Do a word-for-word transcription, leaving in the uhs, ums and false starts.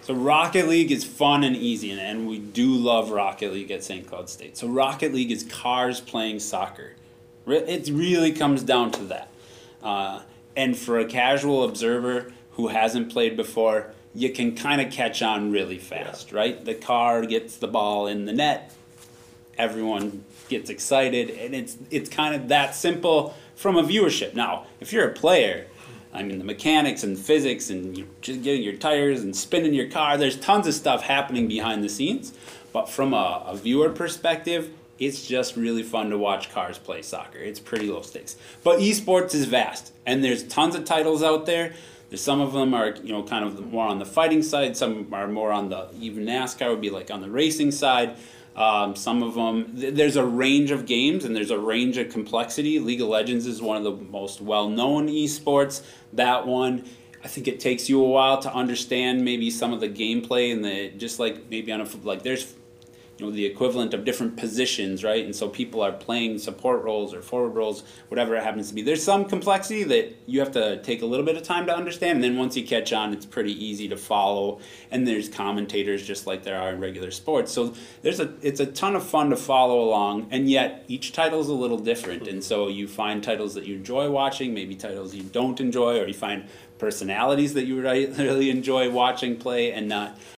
So Rocket League is fun and easy, and, and we do love Rocket League at Saint Cloud State. So Rocket League is cars playing soccer. It really comes down to that. Uh, and for a casual observer who hasn't played before, you can kind of catch on really fast, yeah. right? The car gets the ball in the net, everyone gets excited, and it's it's kind of that simple from a viewership. Now, if you're a player, I mean, the mechanics and physics and you're just getting your tires and spinning your car, there's tons of stuff happening behind the scenes. But from a, a viewer perspective, it's just really fun to watch cars play soccer. It's pretty low stakes. But esports is vast, and there's tons of titles out there. There's some of them are, you know, kind of more on the fighting side. Some are more on the, even NASCAR would be like on the racing side. Um, some of them, th there's a range of games and there's a range of complexity. League of Legends is one of the most well-known esports. That one, I think it takes you a while to understand maybe some of the gameplay and the, just like maybe on a, like there's, you know, the equivalent of different positions, right? And so people are playing support roles or forward roles, whatever it happens to be. There's some complexity that you have to take a little bit of time to understand, and then once you catch on, it's pretty easy to follow. And there's commentators just like there are in regular sports. So there's a, it's a ton of fun to follow along, and yet each title's a little different. And so you find titles that you enjoy watching, maybe titles you don't enjoy, or you find personalities that you really enjoy watching play and not.